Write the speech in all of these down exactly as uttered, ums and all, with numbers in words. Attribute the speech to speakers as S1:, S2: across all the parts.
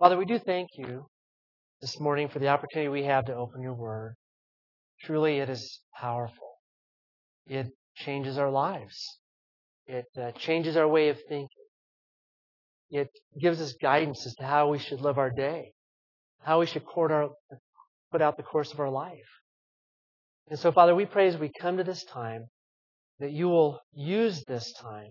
S1: Father, we do thank you this morning for the opportunity we have to open your word. Truly, it is powerful. It changes our lives. It uh, changes our way of thinking. It gives us guidance as to how we should live our day, how we should court our, put out the course of our life. And so, Father, we pray as we come to this time that you will use this time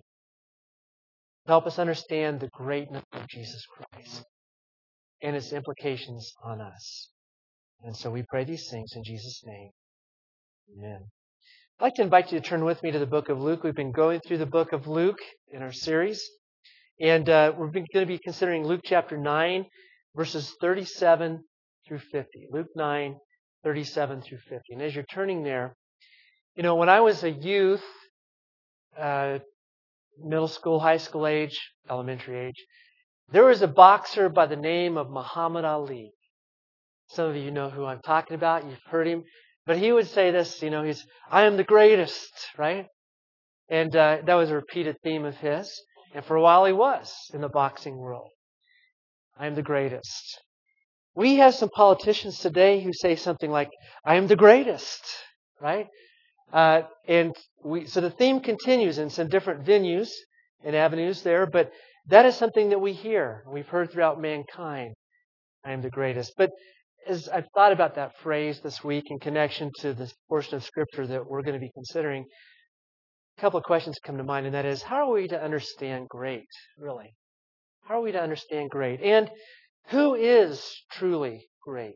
S1: to help us understand the greatness of Jesus Christ and its implications on us. And so we pray these things in Jesus' name. Amen. I'd like to invite you to turn with me to the book of Luke. We've been going through the book of Luke in our series. And uh, we're going to be considering Luke chapter nine, verses thirty-seven through fifty. Luke nine, thirty-seven through fifty. And as you're turning there, you know, when I was a youth, uh, middle school, high school age, elementary age, there was a boxer by the name of Muhammad Ali. Some of you know who I'm talking about. You've heard him. But he would say this, you know, he's, I am the greatest, right? And uh, that was a repeated theme of his. And for a while he was in the boxing world. I am the greatest. We have some politicians today who say something like, I am the greatest, right? Uh, and we, so the theme continues in some different venues and avenues there, but that is something that we hear. We've heard throughout mankind, I am the greatest. But as I've thought about that phrase this week in connection to this portion of Scripture that we're going to be considering, a couple of questions come to mind, and that is, how are we to understand great, really? How are we to understand great? And who is truly great?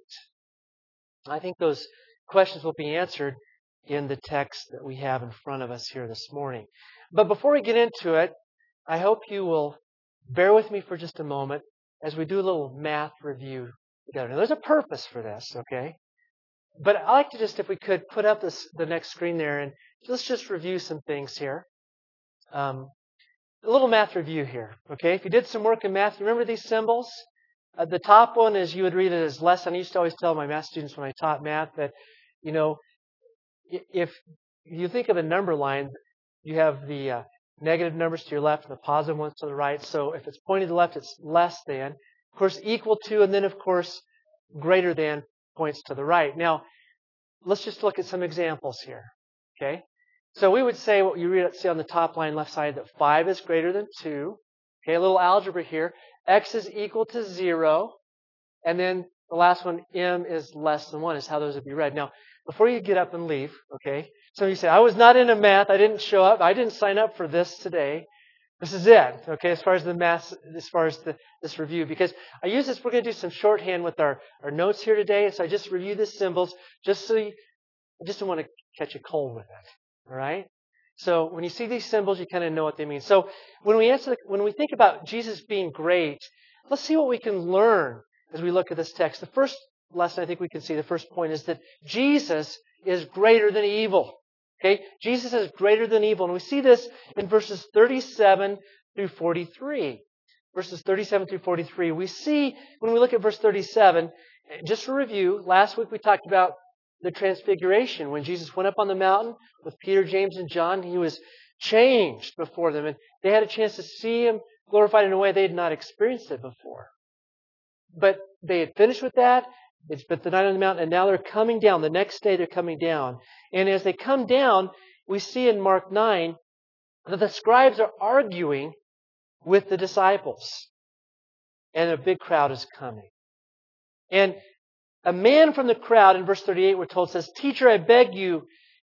S1: I think those questions will be answered in the text that we have in front of us here this morning. But before we get into it, I hope you will bear with me for just a moment as we do a little math review together. Now, there's a purpose for this, okay? But I'd like to just, if we could, put up this the next screen there, and let's just review some things here. Um, a little math review here, okay? If you did some work in math, remember these symbols? Uh, the top one is, you would read it as less than. I used to always tell my math students when I taught math that, you know, if you think of a number line, you have the uh, negative numbers to your left and the positive ones to the right. So if it's pointing to the left, it's less than. Of course, equal to, and then, of course, greater than points to the right. Now, let's just look at some examples here, okay? So we would say, what you read, see on the top line left side, that five is greater than two. Okay, a little algebra here. X is equal to zero. And then the last one, M is less than one, is how those would be read. Now, before you get up and leave, okay, some of you say, I was not into math. I didn't show up. I didn't sign up for this today. This is it, okay, as far as the math, as far as the, this review. Because I use this, we're going to do some shorthand with our, our notes here today. And so I just review the symbols just so you, I just don't want to catch a cold with it, all right? So when you see these symbols, you kind of know what they mean. So when we answer, the, when we think about Jesus being great, let's see what we can learn as we look at this text. The first lesson I think we can see, the first point, is that Jesus is greater than evil. Okay, Jesus is greater than evil. And we see this in verses thirty-seven through forty-three. Verses thirty-seven through forty-three. We see, when we look at verse thirty-seven, just for review, last week we talked about the transfiguration. When Jesus went up on the mountain with Peter, James, and John, he was changed before them. And they had a chance to see him glorified in a way they had not experienced it before. But they had finished with that. They spent the night on the mountain, and now they're coming down. The next day they're coming down. And as they come down, we see in Mark nine that the scribes are arguing with the disciples. And a big crowd is coming. And a man from the crowd, in verse thirty-eight, we're told, says, Teacher, I beg you,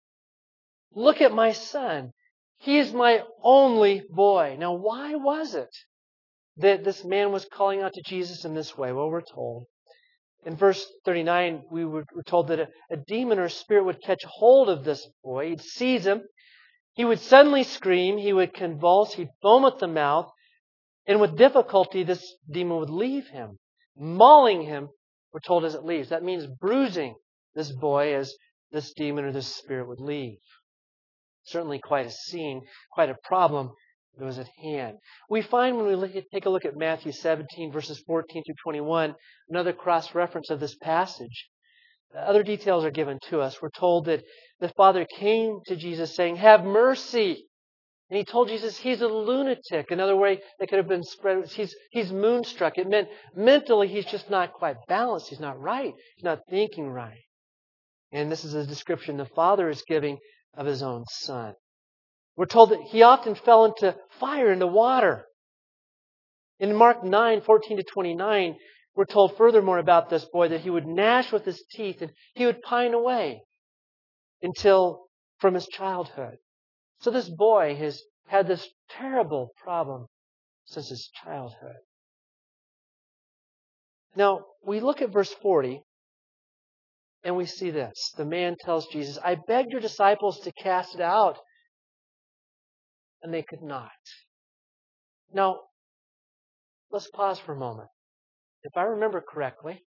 S1: look at my son. He is my only boy. Now, why was it that this man was calling out to Jesus in this way? Well, we're told. In verse thirty-nine, we were told that a, a demon or a spirit would catch hold of this boy. He'd seize him. He would suddenly scream. He would convulse. He'd foam at the mouth. And with difficulty, this demon would leave him, mauling him, we're told, as it leaves. That means bruising this boy as this demon or this spirit would leave. Certainly quite a scene, quite a problem that was at hand. We find when we look at, take a look at Matthew seventeen, verses fourteen through twenty-one, another cross-reference of this passage. Other details are given to us. We're told that the Father came to Jesus saying, Have mercy. And he told Jesus he's a lunatic. Another way that could have been spread was he's, he's moonstruck. It meant mentally he's just not quite balanced. He's not right. He's not thinking right. And this is a description the Father is giving of His own Son. We're told that He often fell into fire, into water. In Mark nine, fourteen to twenty-nine, we're told furthermore about this boy that he would gnash with his teeth and he would pine away until from his childhood. So this boy has had this terrible problem since his childhood. Now, we look at verse forty and we see this. The man tells Jesus, I begged your disciples to cast it out, and they could not. Now, let's pause for a moment. If I remember correctly,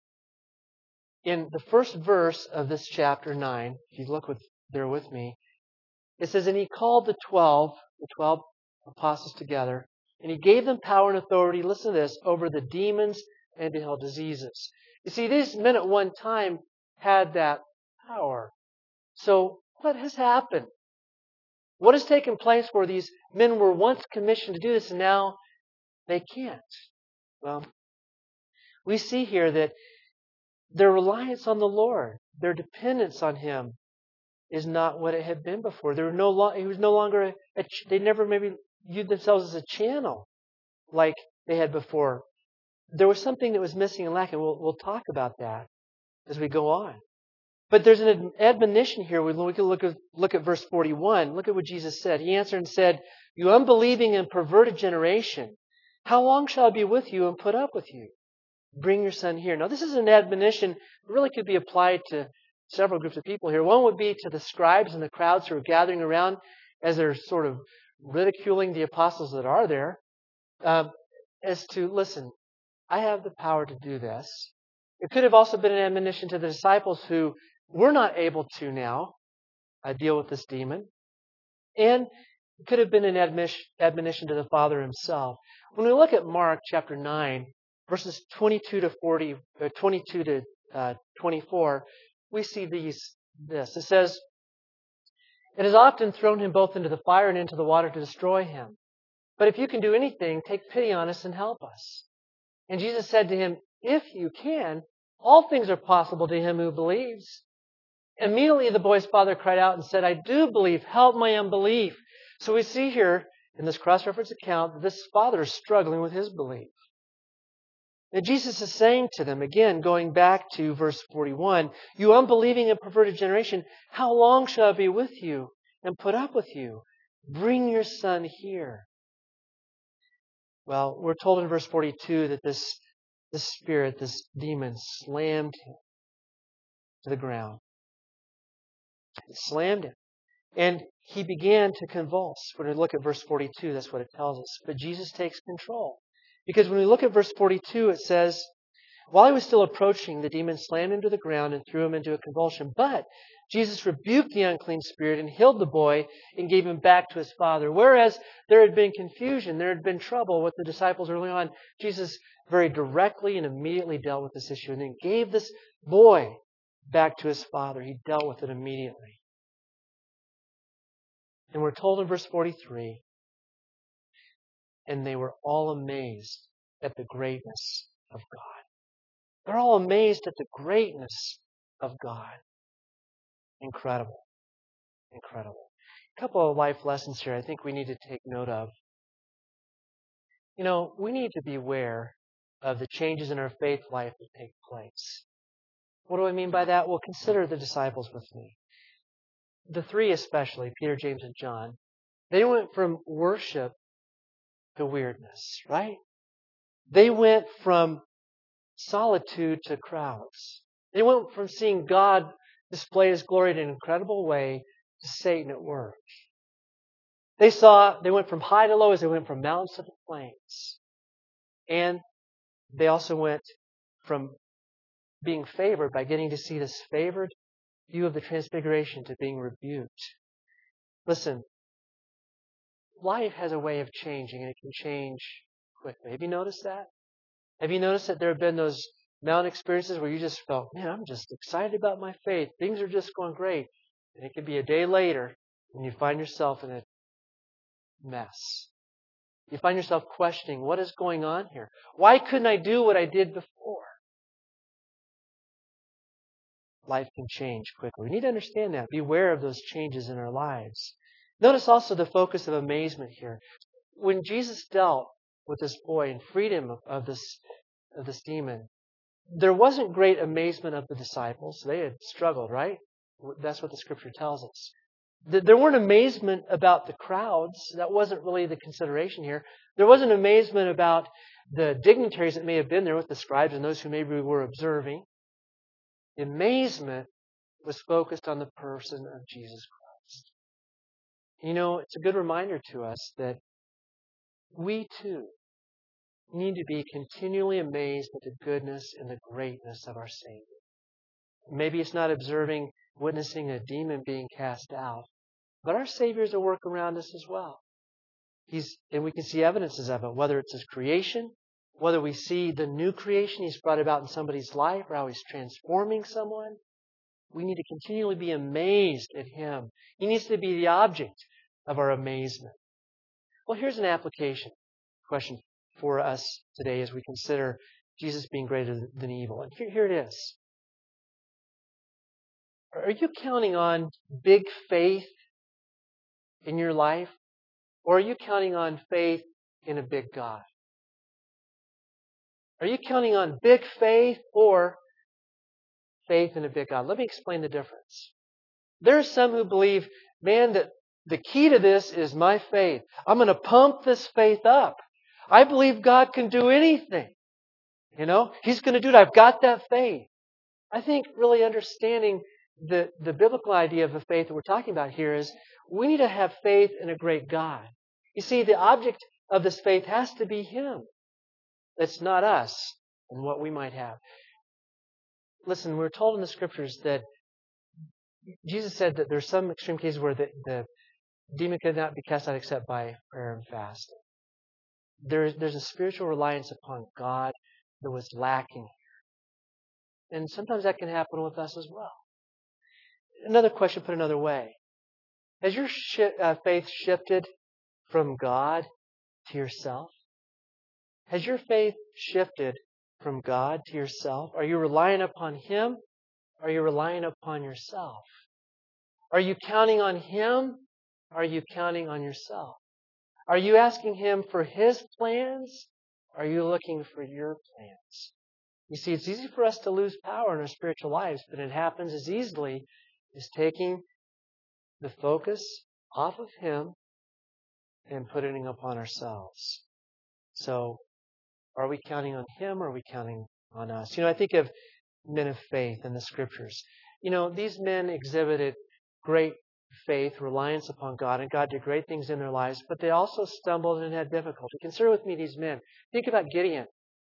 S1: in the first verse of this chapter nine, if you look with, there with me, it says, and he called the twelve, the twelve apostles together, and he gave them power and authority, listen to this, over the demons and to heal diseases. You see, these men at one time had that power. So what has happened? What has taken place where these men were once commissioned to do this and now they can't? Well, we see here that their reliance on the Lord, their dependence on Him, is not what it had been before. They were no lo- it was no longer a, a ch- they never maybe viewed themselves as a channel like they had before. There was something that was missing and lacking. We'll, we'll talk about that as we go on. But there's an admonition here. We can look at, look at verse forty-one. Look at what Jesus said. He answered and said, you unbelieving and perverted generation, how long shall I be with you and put up with you? Bring your son here. Now, this is an admonition that really could be applied to several groups of people here. One would be to the scribes and the crowds who are gathering around as they're sort of ridiculing the apostles that are there, uh, as to, listen, I have the power to do this. It could have also been an admonition to the disciples who were not able to now uh, deal with this demon. And it could have been an admonition to the Father Himself. When we look at Mark chapter nine, verses twenty-two to forty, uh, twenty-two to uh, twenty-four, we see these. This it says, "It has often thrown him both into the fire and into the water to destroy him. But if you can do anything, take pity on us and help us." And Jesus said to him, "If you can, all things are possible to him who believes." Immediately the boy's father cried out and said, "I do believe. Help my unbelief." So we see here in this cross-reference account that this father is struggling with his belief. And Jesus is saying to them, again, going back to verse forty-one, "You unbelieving and perverted generation, how long shall I be with you and put up with you? Bring your son here." Well, we're told in verse forty-two that this, this spirit, this demon, slammed him to the ground. It slammed him. And he began to convulse. When we look at verse forty-two, that's what it tells us. But Jesus takes control. Because when we look at verse forty-two, it says, "While he was still approaching, the demon slammed him to the ground and threw him into a convulsion. But Jesus rebuked the unclean spirit and healed the boy and gave him back to his father." Whereas there had been confusion, there had been trouble with the disciples early on, Jesus very directly and immediately dealt with this issue and then gave this boy back to his father. He dealt with it immediately. And we're told in verse forty-three, "And they were all amazed at the greatness of God." They're all amazed at the greatness of God. Incredible. Incredible. A couple of life lessons here I think we need to take note of. You know, we need to be aware of the changes in our faith life that take place. What do I mean by that? Well, consider the disciples with me. The three especially, Peter, James, and John, they went from worship to weirdness, right? They went from solitude to crowds. They went from seeing God display His glory in an incredible way to Satan at work. They saw, they went from high to low as they went from mountains to the plains. And they also went from being favored by getting to see this favored view of the transfiguration to being rebuked. Listen, life has a way of changing, and it can change quickly. Have you noticed that? Have you noticed that there have been those mountain experiences where you just felt, man, I'm just excited about my faith. Things are just going great. And it could be a day later and you find yourself in a mess. You find yourself questioning, what is going on here? Why couldn't I do what I did before? Life can change quickly. We need to understand that. Be aware of those changes in our lives. Notice also the focus of amazement here. When Jesus dealt with this boy and freed him of, of this of this demon, there wasn't great amazement of the disciples. They had struggled, right? That's what the Scripture tells us. There weren't amazement about the crowds. That wasn't really the consideration here. There wasn't amazement about the dignitaries that may have been there with the scribes and those who maybe were observing. The amazement was focused on the person of Jesus Christ. You know, it's a good reminder to us that we too need to be continually amazed at the goodness and the greatness of our Savior. Maybe it's not observing, witnessing a demon being cast out, but our Savior is at work around us as well. He's, and we can see evidences of it, whether it's His creation, whether we see the new creation He's brought about in somebody's life, or how He's transforming someone. We need to continually be amazed at Him. He needs to be the object of our amazement. Well, here's an application question for us today as we consider Jesus being greater than evil. And here, here it is. Are you counting on big faith in your life? Or are you counting on faith in a big God? Are you counting on big faith or faith in a big God? Let me explain the difference. There are some who believe, man, that the key to this is my faith. I'm going to pump this faith up. I believe God can do anything. You know, He's going to do it. I've got that faith. I think really understanding the, the biblical idea of the faith that we're talking about here is we need to have faith in a great God. You see, the object of this faith has to be Him. It's not us and what we might have. Listen, we're told in the Scriptures that Jesus said that there's some extreme cases where the, the demon could not be cast out except by prayer and fasting. There, there's a spiritual reliance upon God that was lacking here. And sometimes that can happen with us as well. Another question put another way. Has your sh- uh, faith shifted from God to yourself? Has your faith shifted from God to yourself? Are you relying upon Him? Or are you relying upon yourself? Are you counting on Him? Or are you counting on yourself? Are you asking Him for His plans? Or are you looking for your plans? You see, it's easy for us to lose power in our spiritual lives, but it happens as easily as taking the focus off of Him and putting it upon ourselves. So, are we counting on Him or are we counting on us? You know, I think of men of faith in the Scriptures. You know, these men exhibited great faith, reliance upon God, and God did great things in their lives, but they also stumbled and had difficulty. Consider with me these men. Think about Gideon.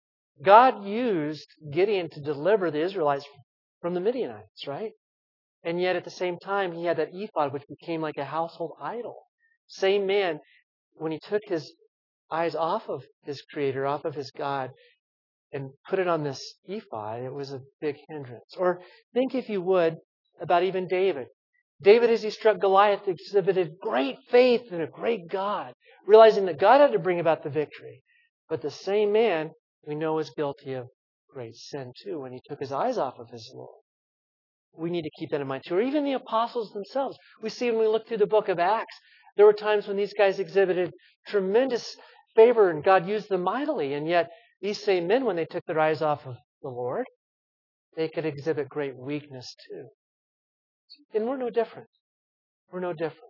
S1: God used Gideon to deliver the Israelites from the Midianites, right? And yet at the same time, he had that ephod, which became like a household idol. Same man, when he took his eyes off of his Creator, off of his God, and put it on this ephod, it was a big hindrance. Or think, if you would, about even David. David, as he struck Goliath, exhibited great faith in a great God, realizing that God had to bring about the victory. But the same man, we know, is guilty of great sin too when he took his eyes off of his Lord. We need to keep that in mind too. Or even the apostles themselves. We see when we look through the book of Acts, there were times when these guys exhibited tremendous favor and God used them mightily. And yet, these same men, when they took their eyes off of the Lord, they could exhibit great weakness too. And we're no different. We're no different.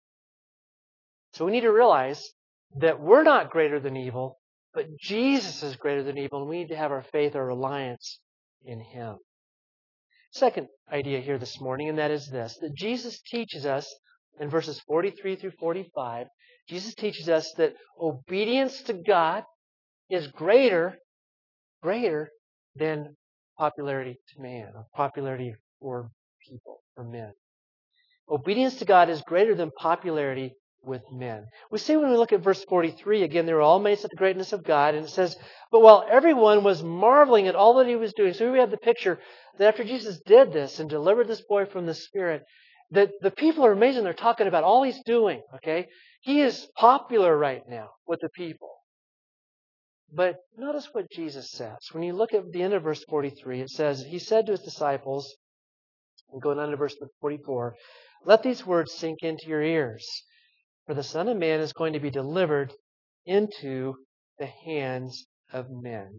S1: So we need to realize that we're not greater than evil, but Jesus is greater than evil, and we need to have our faith, our reliance in Him. Second idea here this morning, and that is this, that Jesus teaches us in verses forty-three through forty-five, Jesus teaches us that obedience to God is greater, greater than popularity to man, or popularity for people, for men. Obedience to God is greater than popularity with men. We see when we look at verse forty-three, again, they were all amazed at the greatness of God, and it says, but while everyone was marveling at all that He was doing, so here we have the picture that after Jesus did this and delivered this boy from the Spirit, that the people are amazed and they're talking about all He's doing, okay? He is popular right now with the people. But notice what Jesus says. When you look at the end of verse forty-three, it says, He said to His disciples, and going on to verse forty-four, let these words sink into your ears, for the Son of Man is going to be delivered into the hands of men.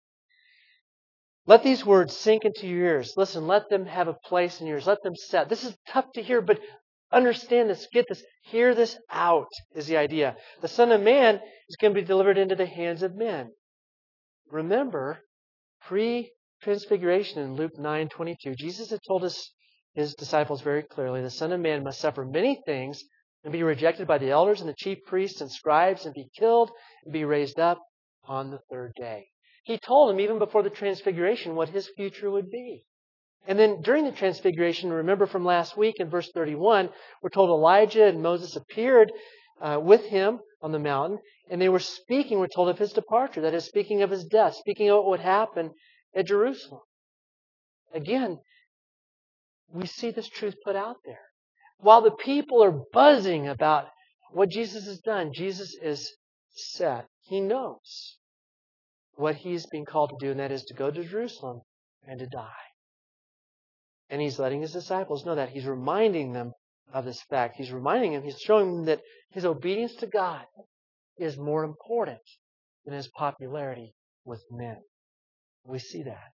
S1: Let these words sink into your ears. Listen, let them have a place in your ears. Let them set. This is tough to hear, but understand this. Get this. Hear this out is the idea. The Son of Man is going to be delivered into the hands of men. Remember, pre-transfiguration in Luke nine twenty-two, Jesus had told us, His disciples very clearly, the Son of Man must suffer many things and be rejected by the elders and the chief priests and scribes and be killed and be raised up on the third day. He told them even before the transfiguration what His future would be. And then during the transfiguration, remember from last week in verse thirty-one, we're told Elijah and Moses appeared uh, with Him on the mountain, and they were speaking, we're told, of His departure. That is, speaking of His death, speaking of what would happen at Jerusalem. Again, we see this truth put out there. While the people are buzzing about what Jesus has done, Jesus is set. He knows what He's being called to do, and that is to go to Jerusalem and to die. And He's letting His disciples know that. He's reminding them of this fact. He's reminding them, He's showing them that His obedience to God is more important than His popularity with men. We see that.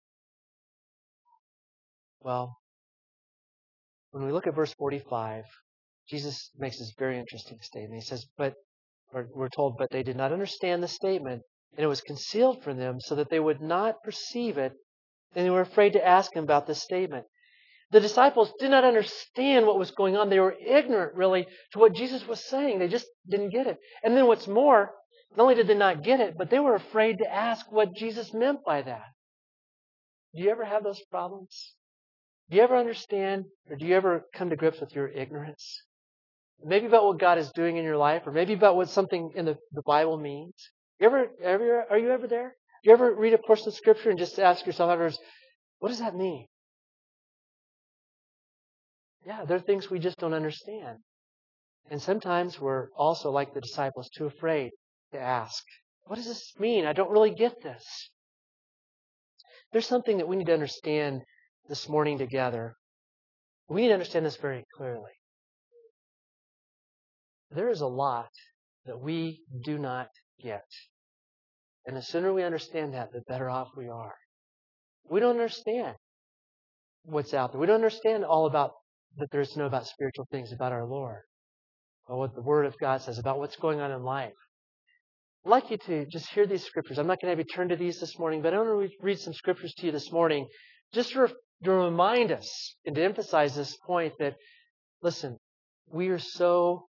S1: Well, when we look at verse forty-five, Jesus makes this very interesting statement. He says, but, or we're told, but they did not understand the statement, and it was concealed from them so that they would not perceive it, and they were afraid to ask Him about this statement. The disciples did not understand what was going on. They were ignorant, really, to what Jesus was saying. They just didn't get it. And then what's more, not only did they not get it, but they were afraid to ask what Jesus meant by that. Do you ever have those problems? Do you ever understand, or do you ever come to grips with your ignorance? Maybe about what God is doing in your life, or maybe about what something in the, the Bible means. You ever, ever, are you ever there? Do you ever read a portion of Scripture and just ask yourself afterwards, what does that mean? Yeah, there are things we just don't understand. And sometimes we're also, like the disciples, too afraid to ask, what does this mean? I don't really get this. There's something that we need to understand this morning together. We need to understand this very clearly. There is a lot that we do not get. And the sooner we understand that, the better off we are. We don't understand what's out there. We don't understand all about that there is to know about spiritual things, about our Lord, or what the Word of God says, about what's going on in life. I'd like you to just hear these scriptures. I'm not going to have you turn to these this morning, but I want to read some scriptures to you this morning just to, to remind us and to emphasize this point that, listen, we are so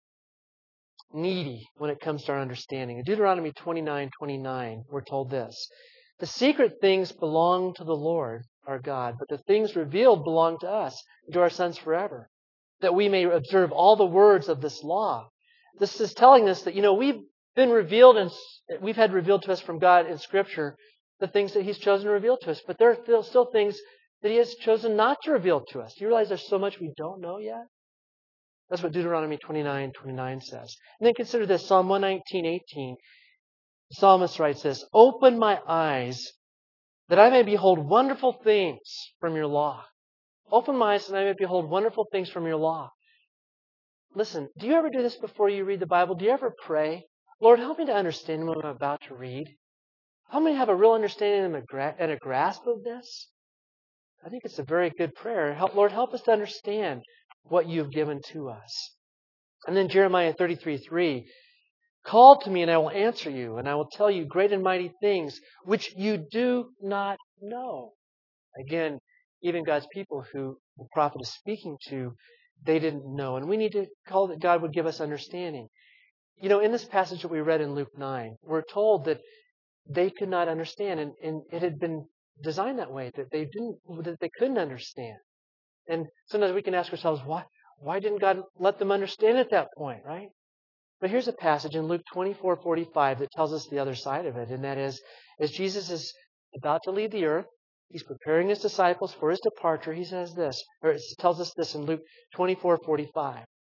S1: needy when it comes to our understanding. In Deuteronomy twenty-nine twenty-nine, we're told this, the secret things belong to the Lord, our God, but the things revealed belong to us and to our sons forever, that we may observe all the words of this law. This is telling us that, you know, we've been revealed and we've had revealed to us from God in Scripture the things that He's chosen to reveal to us, but there are still things that He has chosen not to reveal to us. Do you realize there's so much we don't know yet? That's what Deuteronomy twenty-nine twenty-nine says. And then consider this, Psalm one nineteen eighteen. The psalmist writes this, open my eyes that I may behold wonderful things from your law. Open my eyes that I may behold wonderful things from your law. Listen, do you ever do this before you read the Bible? Do you ever pray, Lord, help me to understand what I'm about to read? Help me to have a real understanding and a, gra- and a grasp of this? I think it's a very good prayer. Help, Lord, help us to understand what you've given to us. And then Jeremiah thirty-three three, call to me and I will answer you, and I will tell you great and mighty things which you do not know. Again, even God's people who the prophet is speaking to, they didn't know. And we need to call that God would give us understanding. You know, in this passage that we read in Luke nine, we're told that they could not understand, and, and it had been designed that way, that they didn't, that they couldn't understand. And sometimes we can ask ourselves, why, why didn't God let them understand at that point, right? But here's a passage in Luke twenty-four forty-five that tells us the other side of it, and that is, as Jesus is about to leave the earth, He's preparing His disciples for His departure. He says this, or it tells us this in Luke twenty-four forty-five.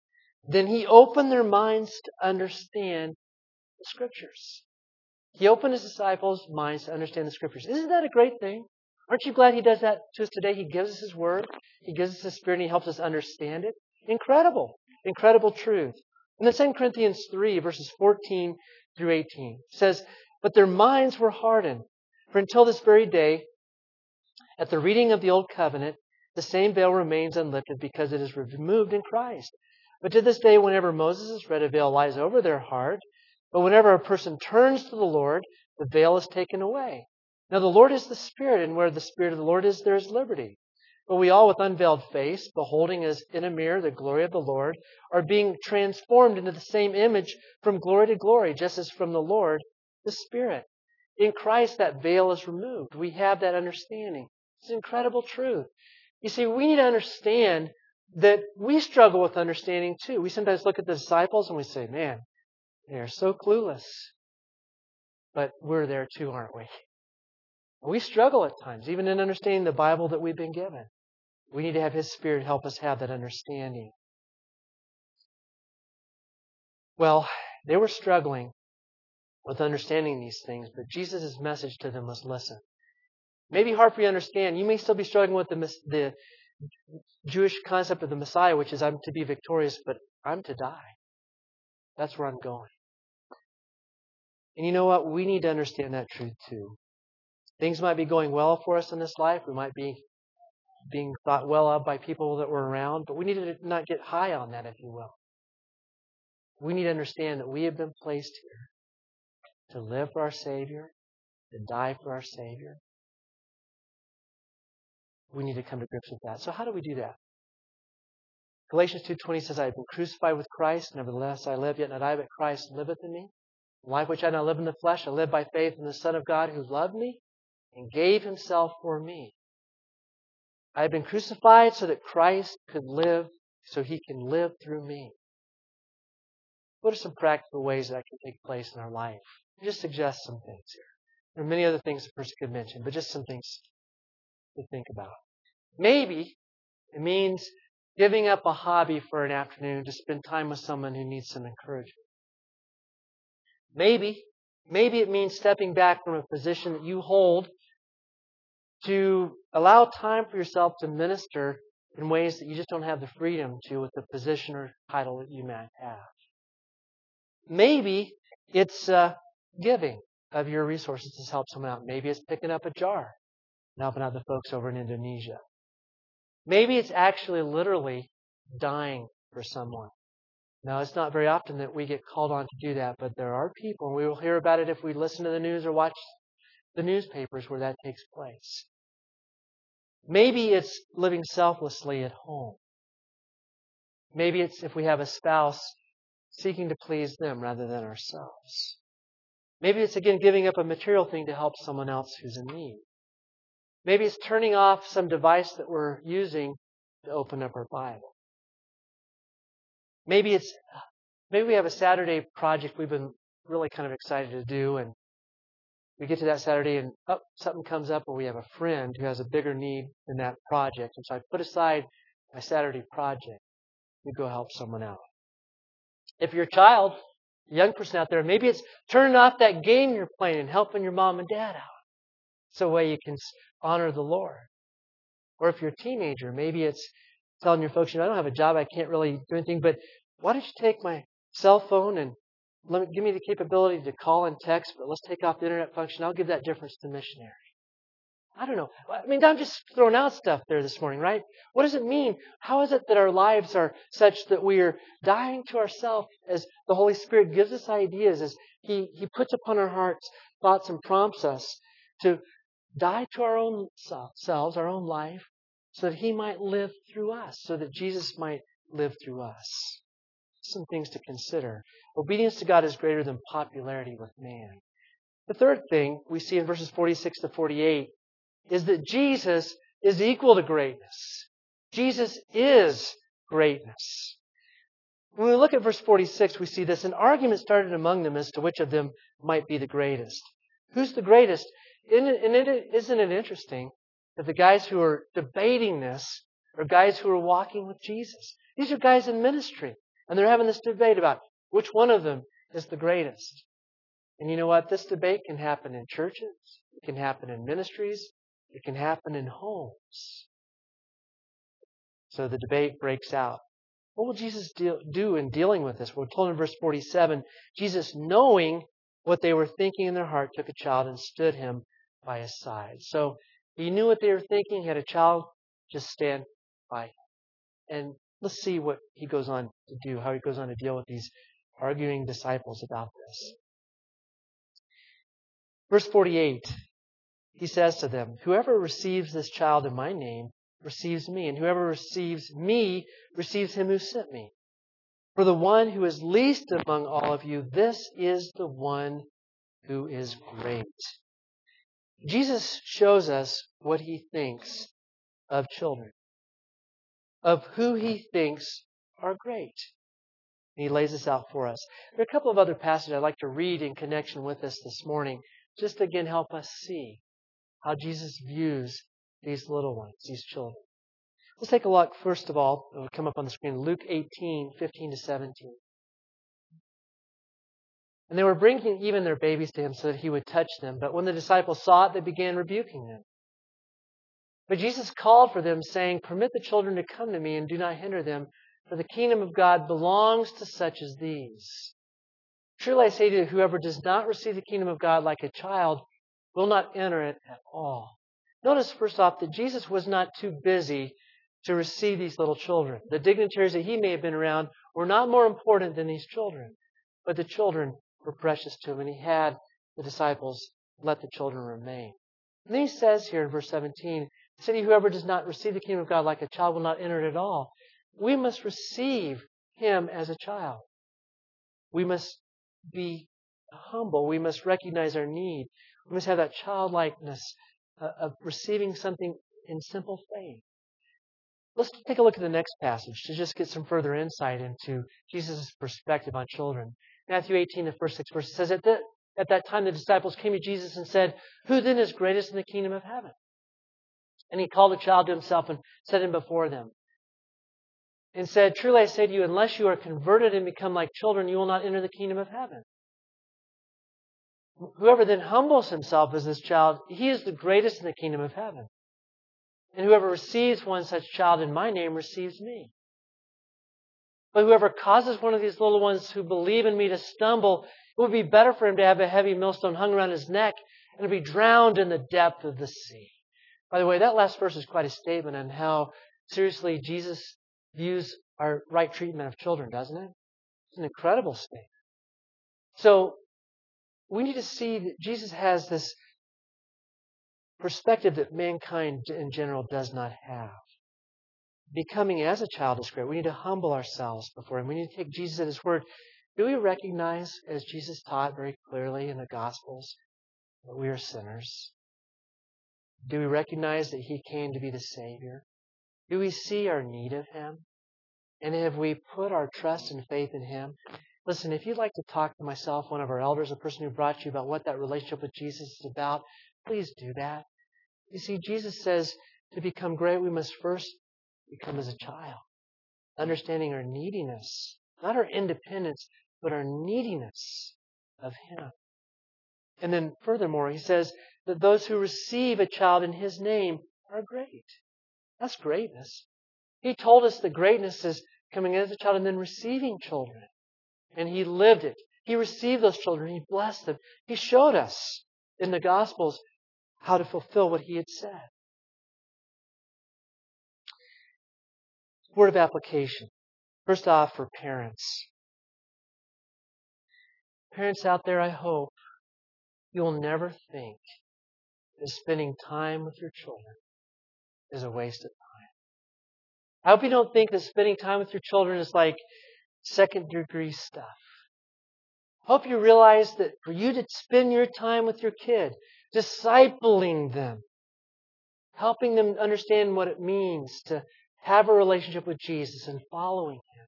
S1: Then He opened their minds to understand the Scriptures. He opened His disciples' minds to understand the Scriptures. Isn't that a great thing? Aren't you glad He does that to us today? He gives us His Word. He gives us His Spirit and He helps us understand it. Incredible. Incredible truth. And then Second Corinthians three, verses fourteen through eighteen says, "But their minds were hardened. For until this very day, at the reading of the Old Covenant, the same veil remains unlifted because it is removed in Christ. But to this day, whenever Moses is read, a veil lies over their heart. But whenever a person turns to the Lord, the veil is taken away. Now the Lord is the Spirit, and where the Spirit of the Lord is, there is liberty. But we all with unveiled face, beholding as in a mirror the glory of the Lord, are being transformed into the same image from glory to glory, just as from the Lord, the Spirit." In Christ, that veil is removed. We have that understanding. It's an incredible truth. You see, we need to understand that we struggle with understanding too. We sometimes look at the disciples and we say, man, they are so clueless. But we're there too, aren't we? We struggle at times, even in understanding the Bible that we've been given. We need to have His Spirit help us have that understanding. Well, they were struggling with understanding these things, but Jesus' message to them was listen. Maybe hard for you to understand. You may still be struggling with the, the Jewish concept of the Messiah, which is I'm to be victorious, but I'm to die. That's where I'm going. And you know what? We need to understand that truth too. Things might be going well for us in this life. We might be being thought well of by people that we're around, but we need to not get high on that, if you will. We need to understand that we have been placed here to live for our Savior, to die for our Savior. We need to come to grips with that. So how do we do that? Galatians two twenty says, "I have been crucified with Christ, nevertheless I live, yet not I, but Christ liveth in me. The life which I now live in the flesh, I live by faith in the Son of God who loved me and gave Himself for me. I have been crucified so that Christ could live, so He can live through me." What are some practical ways that can take place in our life? I'll just suggest some things here. There are many other things a person could mention, but just some things to think about. Maybe it means giving up a hobby for an afternoon to spend time with someone who needs some encouragement. Maybe, maybe it means stepping back from a position that you hold to allow time for yourself to minister in ways that you just don't have the freedom to with the position or title that you might have. Maybe it's uh, giving of your resources to help someone out. Maybe it's picking up a jar and helping out the folks over in Indonesia. Maybe it's actually literally dying for someone. Now, it's not very often that we get called on to do that, but there are people, and we will hear about it if we listen to the news or watch the newspapers where that takes place. Maybe it's living selflessly at home. Maybe it's if we have a spouse seeking to please them rather than ourselves. Maybe it's, again, giving up a material thing to help someone else who's in need. Maybe it's turning off some device that we're using to open up our Bible. Maybe it's maybe we have a Saturday project we've been really kind of excited to do, and we get to that Saturday and oh, something comes up, or we have a friend who has a bigger need than that project, and so I put aside my Saturday project to go help someone out. If you're a child, a young person out there, maybe it's turning off that game you're playing and helping your mom and dad out. So a way you can honor the Lord. Or if you're a teenager, maybe it's telling your folks, you know, I don't have a job, I can't really do anything, but why don't you take my cell phone and let me, give me the capability to call and text, but let's take off the internet function. I'll give that difference to the missionary. I don't know. I mean, I'm just throwing out stuff there this morning, right? What does it mean? How is it that our lives are such that we are dying to ourselves as the Holy Spirit gives us ideas, as He, He puts upon our hearts thoughts and prompts us to die to our own selves, our own life, so that He might live through us, so that Jesus might live through us. Some things to consider. Obedience to God is greater than popularity with man. The third thing we see in verses forty-six to forty-eight is that Jesus is equal to greatness. Jesus is greatness. When we look at verse forty-six, we see this. An argument started among them as to which of them might be the greatest. Who's the greatest? And isn't it interesting that the guys who are debating this are guys who are walking with Jesus? These are guys in ministry. And they're having this debate about which one of them is the greatest. And you know what? This debate can happen in churches. It can happen in ministries. It can happen in homes. So the debate breaks out. What will Jesus deal, do in dealing with this? We're told in verse forty-seven, Jesus, knowing what they were thinking in their heart, took a child and stood him by his side. So he knew what they were thinking. He had a child just stand by him. And let's see what he goes on to do, how he goes on to deal with these arguing disciples about this. Verse forty-eight, he says to them, whoever receives this child in my name receives me, and whoever receives me receives him who sent me. For the one who is least among all of you, this is the one who is great. Jesus shows us what he thinks of children, of who he thinks are great. And he lays this out for us. There are a couple of other passages I'd like to read in connection with this this morning, just to again help us see how Jesus views these little ones, these children. Let's take a look, first of all, it will come up on the screen, Luke eighteen, fifteen to seventeen. And they were bringing even their babies to him so that he would touch them. But when the disciples saw it, they began rebuking them. But Jesus called for them, saying, permit the children to come to me and do not hinder them, for the kingdom of God belongs to such as these. Truly I say to you, whoever does not receive the kingdom of God like a child will not enter it at all. Notice first off that Jesus was not too busy to receive these little children. The dignitaries that he may have been around were not more important than these children. But the children were precious to him, and he had the disciples let the children remain. And then he says here in verse seventeen, he said, whoever does not receive the kingdom of God like a child will not enter it at all. We must receive him as a child. We must be humble. We must recognize our need. We must have that childlikeness uh, of receiving something in simple faith. Let's take a look at the next passage to just get some further insight into Jesus' perspective on children. Matthew eighteen, the first six verses says, at that, at that time the disciples came to Jesus and said, who then is greatest in the kingdom of heaven? And he called the child to himself and set him before them. And said, truly I say to you, unless you are converted and become like children, you will not enter the kingdom of heaven. Whoever then humbles himself as this child, he is the greatest in the kingdom of heaven. And whoever receives one such child in my name receives me. But whoever causes one of these little ones who believe in me to stumble, it would be better for him to have a heavy millstone hung around his neck and to be drowned in the depth of the sea. By the way, that last verse is quite a statement on how seriously Jesus views our right treatment of children, doesn't it? It's an incredible statement. So we need to see that Jesus has this perspective that mankind in general does not have. Becoming as a child is great. We need to humble ourselves before him. We need to take Jesus at his word. Do we recognize, as Jesus taught very clearly in the Gospels, that we are sinners? Do we recognize that he came to be the Savior? Do we see our need of him? And have we put our trust and faith in him? Listen, if you'd like to talk to myself, one of our elders, a person who brought you, about what that relationship with Jesus is about, please do that. You see, Jesus says to become great, we must first become as a child, understanding our neediness, not our independence, but our neediness of him. And then furthermore, he says that those who receive a child in his name are great. That's greatness. He told us that greatness is coming as a child and then receiving children. And he lived it. He received those children. He blessed them. He showed us in the Gospels how to fulfill what he had said. Word of application. First off, for parents. Parents out there, I hope you'll never think that spending time with your children is a waste of time. I hope you don't think that spending time with your children is like second degree stuff. I hope you realize that for you to spend your time with your kid, discipling them, helping them understand what it means to have a relationship with Jesus and following him,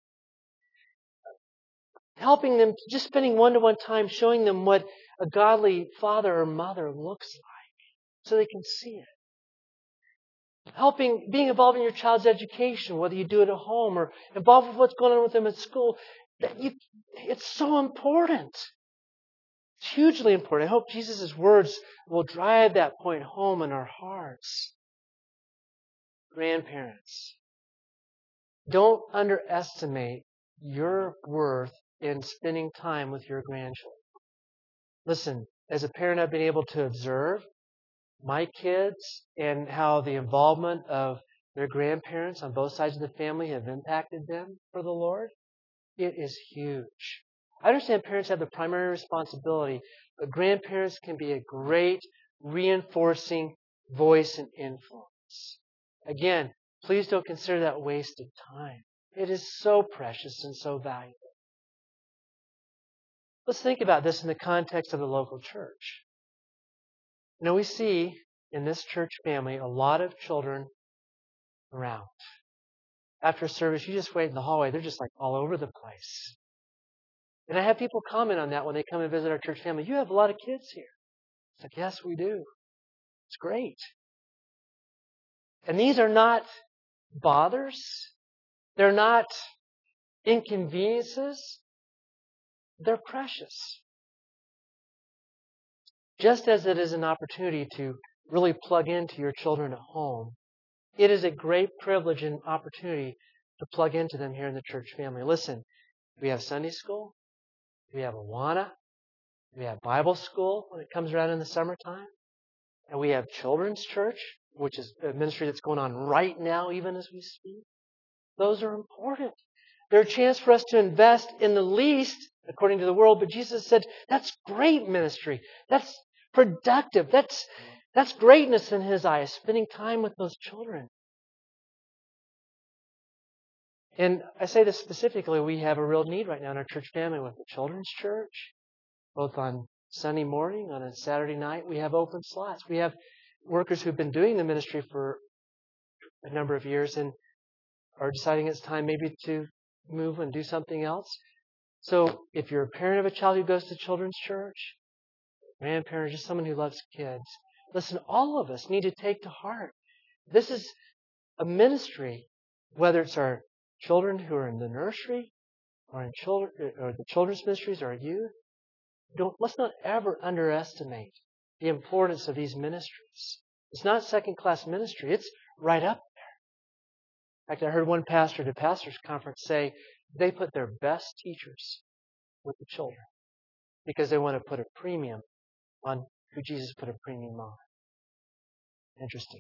S1: helping them, just spending one-to-one time showing them what a godly father or mother looks like so they can see it. helping, being involved in your child's education, whether you do it at home or involved with what's going on with them at school. That you, it's so important. It's hugely important. I hope Jesus' words will drive that point home in our hearts. Grandparents, don't underestimate your worth in spending time with your grandchildren. Listen, as a parent, I've been able to observe my kids and how the involvement of their grandparents on both sides of the family have impacted them for the Lord. It is huge. I understand parents have the primary responsibility, but grandparents can be a great reinforcing voice and influence. Again, please don't consider that wasted time. It is so precious and so valuable. Let's think about this in the context of the local church. You know, we see in this church family a lot of children around. After service, you just wait in the hallway. They're just like all over the place. And I have people comment on that when they come and visit our church family. You have a lot of kids here. It's like, yes, we do. It's great. And these are not bothers. They're not inconveniences. They're precious. Just as it is an opportunity to really plug into your children at home, it is a great privilege and opportunity to plug into them here in the church family. Listen, we have Sunday school. We have Awana. We have Bible school when it comes around in the summertime. And we have children's church, which is a ministry that's going on right now, even as we speak. Those are important. They're a chance for us to invest in the least, according to the world. But Jesus said, that's great ministry. That's productive. That's, that's greatness in His eyes, spending time with those children. And I say this specifically, we have a real need right now in our church family with the children's church, both on Sunday morning, on a Saturday night. We have open slots. We have workers who've been doing the ministry for a number of years and are deciding it's time maybe to move and do something else. So if you're a parent of a child who goes to children's church, grandparent, just someone who loves kids, listen, all of us need to take to heart. This is a ministry, whether it's our children who are in the nursery or in children or the children's ministries or our youth. Don't let's not ever underestimate the importance of these ministries. It's not second-class ministry. It's right up there. In fact, I heard one pastor at a pastor's conference say they put their best teachers with the children because they want to put a premium on who Jesus put a premium on. Interesting.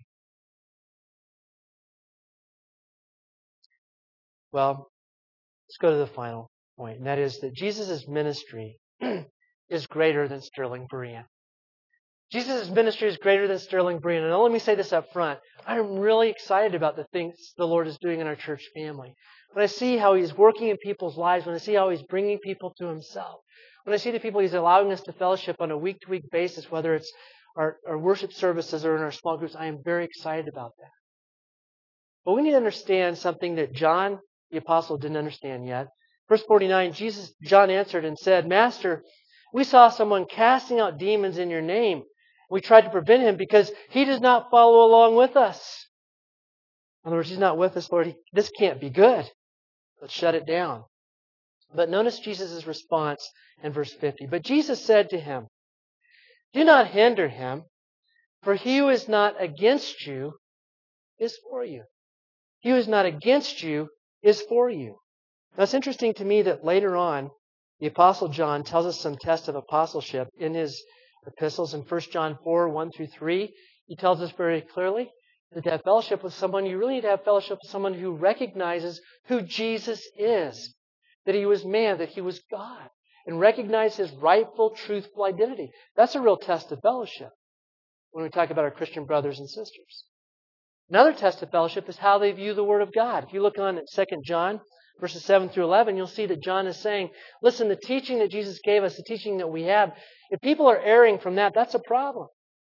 S1: Well, let's go to the final point, and that is that Jesus' ministry is greater than Sterling Berean. Jesus' ministry is greater than Sterling Berean. And let me say this up front. I'm really excited about the things the Lord is doing in our church family. When I see how He's working in people's lives, when I see how He's bringing people to Himself, when I see the people He's allowing us to fellowship on a week-to-week basis, whether it's our, our worship services or in our small groups, I am very excited about that. But we need to understand something that John, the apostle, didn't understand yet. Verse forty-nine, Jesus, John answered and said, Master, we saw someone casting out demons in your name. We tried to prevent him because he does not follow along with us. In other words, he's not with us, Lord. He, this can't be good. Let's shut it down. But notice Jesus' response in verse fifty. But Jesus said to him, do not hinder him, for he who is not against you is for you. He who is not against you is for you. Now it's interesting to me that later on, the Apostle John tells us some tests of apostleship in his epistles. In First John four, one through three, he tells us very clearly that to have fellowship with someone, you really need to have fellowship with someone who recognizes who Jesus is, that He was man, that He was God, and recognize His rightful, truthful identity. That's a real test of fellowship when we talk about our Christian brothers and sisters. Another test of fellowship is how they view the Word of God. If you look on at Second John, verses seven through eleven, you'll see that John is saying, listen, the teaching that Jesus gave us, the teaching that we have, if people are erring from that, that's a problem.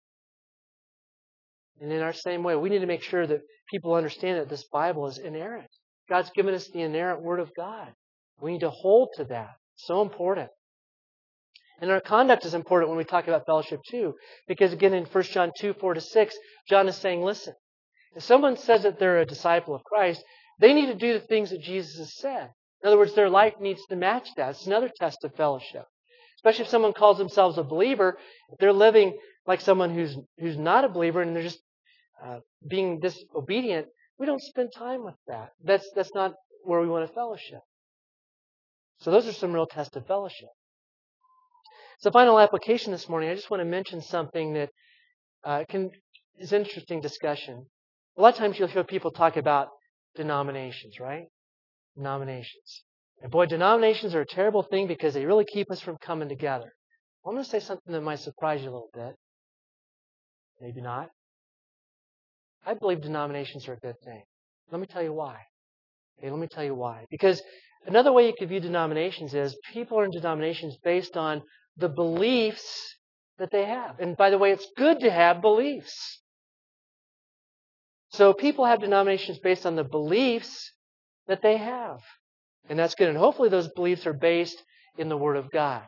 S1: And in our same way, we need to make sure that people understand that this Bible is inerrant. God's given us the inerrant Word of God. We need to hold to that. It's so important. And our conduct is important when we talk about fellowship too. Because again, in First John two, four to six, John is saying, listen, If someone says that they're a disciple of Christ, they need to do the things that Jesus has said. In other words, their life needs to match that. It's another test of fellowship. Especially if someone calls themselves a believer, if they're living like someone who's who's not a believer and they're just uh, being disobedient, we don't spend time with that. That's that's not where we want to fellowship. So those are some real tests of fellowship. So final application this morning, I just want to mention something that uh, can is interesting discussion. A lot of times you'll hear people talk about denominations, right? Denominations. And boy, denominations are a terrible thing because they really keep us from coming together. I'm going to say something that might surprise you a little bit. Maybe not. I believe denominations are a good thing. Let me tell you why. Okay, let me tell you why. Because another way you could view denominations is people are in denominations based on the beliefs that they have. And by the way, it's good to have beliefs. So people have denominations based on the beliefs that they have. And that's good. And hopefully those beliefs are based in the Word of God.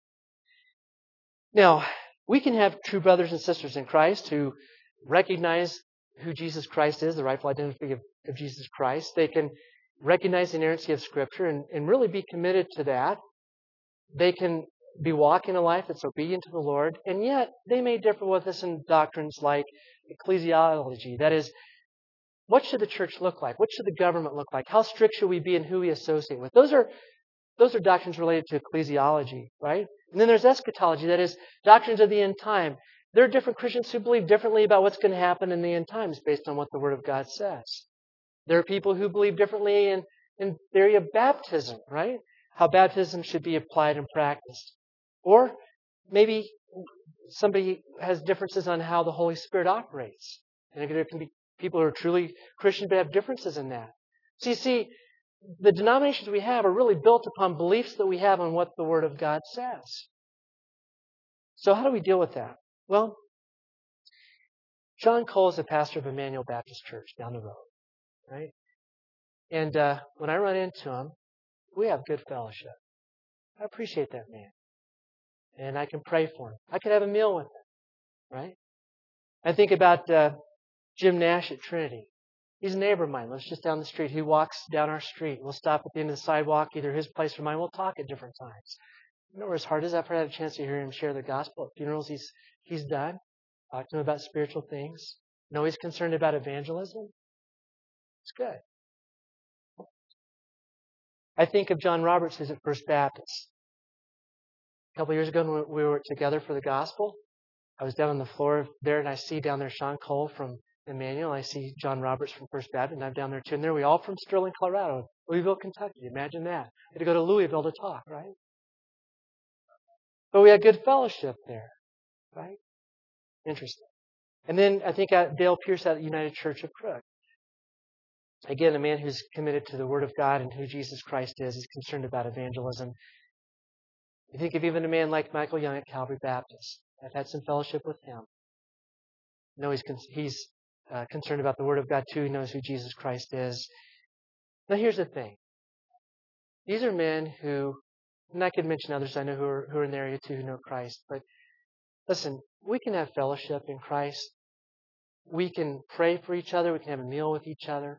S1: Now, we can have true brothers and sisters in Christ who recognize who Jesus Christ is, the rightful identity of, of Jesus Christ. They can recognize the inerrancy of Scripture and, and really be committed to that. They can be walking a life that's obedient to the Lord, and yet they may differ with us in doctrines like ecclesiology. That is, what should the church look like? What should the government look like? How strict should we be in who we associate with? Those are those are doctrines related to ecclesiology, right? And then there's eschatology, that is, doctrines of the end time. There are different Christians who believe differently about what's going to happen in the end times based on what the Word of God says. There are people who believe differently in, in the area of baptism, right? How baptism should be applied and practiced. Or maybe somebody has differences on how the Holy Spirit operates. And there can be people who are truly Christian but have differences in that. So you see, the denominations we have are really built upon beliefs that we have on what the Word of God says. So how do we deal with that? Well, John Cole is the pastor of Emmanuel Baptist Church down the road, right? And uh, when I run into him, we have good fellowship. I appreciate that man. And I can pray for him. I could have a meal with him, right? I think about uh, Jim Nash at Trinity. He's a neighbor of mine. Lives just down the street. He walks down our street. We'll stop at the end of the sidewalk, either his place or mine. We'll talk at different times. You know where his heart is? I've had a chance to hear him share the gospel at funerals he's he's done. Talk to him about spiritual things. Know he's concerned about evangelism. It's good. I think of John Roberts, who's at First Baptist. A couple of years ago when we were together for the gospel, I was down on the floor there, and I see down there Sean Cole from Emmanuel. I see John Roberts from First Baptist, and I'm down there too. And there we all from Sterling, Colorado, Louisville, Kentucky. Imagine that. We had to go to Louisville to talk, right? But we had good fellowship there, right? Interesting. And then I think Dale Pierce at United Church of Crook. Again, a man who's committed to the Word of God and who Jesus Christ is. He's concerned about evangelism. You think of even a man like Michael Young at Calvary Baptist. I've had some fellowship with him. No, he's he's uh, concerned about the Word of God too. He knows who Jesus Christ is. Now, here's the thing. These are men who, and I could mention others I know who are, who are in the area too who know Christ. But listen, we can have fellowship in Christ. We can pray for each other. We can have a meal with each other.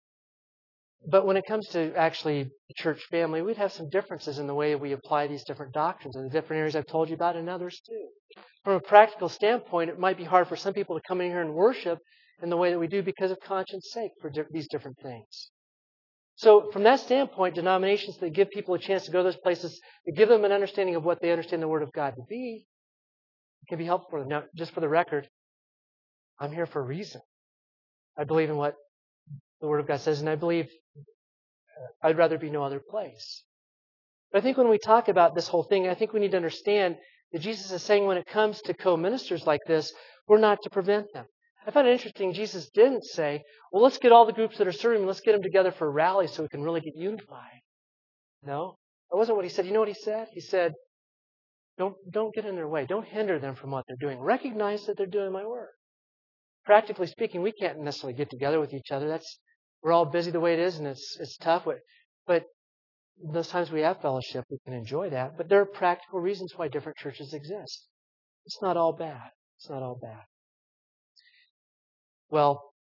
S1: But when it comes to actually the church family, we'd have some differences in the way we apply these different doctrines and the different areas I've told you about and others too. From a practical standpoint, it might be hard for some people to come in here and worship in the way that we do because of conscience sake for di- these different things. So from that standpoint, denominations that give people a chance to go to those places, that give them an understanding of what they understand the Word of God to be, can be helpful for them. Now, just for the record, I'm here for a reason. I believe in what the Word of God says, and I believe I'd rather be no other place. But I think when we talk about this whole thing, I think we need to understand that Jesus is saying when it comes to co-ministers like this, we're not to prevent them. I find it interesting, Jesus didn't say, well, let's get all the groups that are serving, let's get them together for a rally so we can really get unified. No, that wasn't what he said. You know what he said? He said, don't, don't get in their way. Don't hinder them from what they're doing. Recognize that they're doing my work. Practically speaking, we can't necessarily get together with each other. That's We're all busy the way it is, and it's it's tough. But those times we have fellowship, we can enjoy that. But there are practical reasons why different churches exist. It's not all bad. It's not all bad. Well,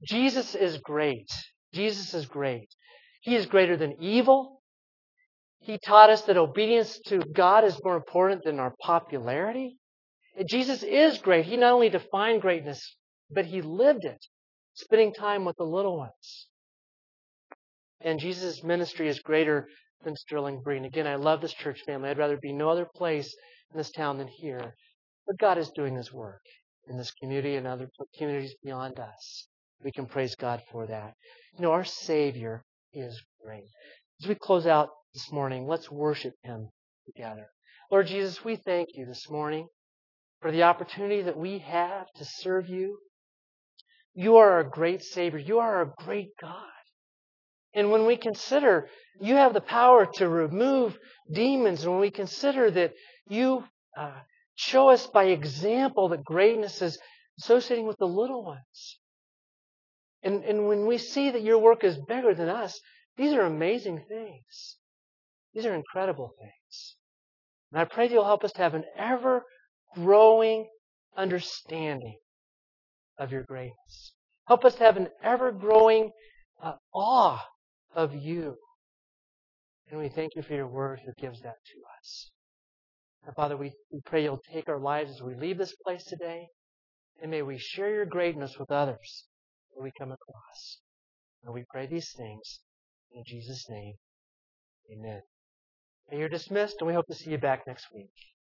S1: Jesus is great. Jesus is great. He is greater than evil. He taught us that obedience to God is more important than our popularity. And Jesus is great. He not only defined greatness, but He lived it, spending time with the little ones. And Jesus' ministry is greater than Sterling Green. Again, I love this church family. I'd rather be no other place in this town than here. But God is doing His work in this community and other communities beyond us. We can praise God for that. You know, our Savior is great. As we close out this morning, let's worship Him together. Lord Jesus, we thank You this morning for the opportunity that we have to serve You. You are a great Savior. You are a great God. And when we consider You have the power to remove demons, and when we consider that You uh, show us by example that greatness is associating with the little ones, and, and when we see that Your work is bigger than us, these are amazing things. These are incredible things. And I pray that You'll help us to have an ever-growing understanding of Your greatness. Help us to have an ever-growing uh, awe of You. And we thank You for Your Word that gives that to us. And Father, we, we pray You'll take our lives as we leave this place today, and may we share Your greatness with others that we come across. And we pray these things in Jesus' name. Amen. And you're dismissed, and we hope to see you back next week.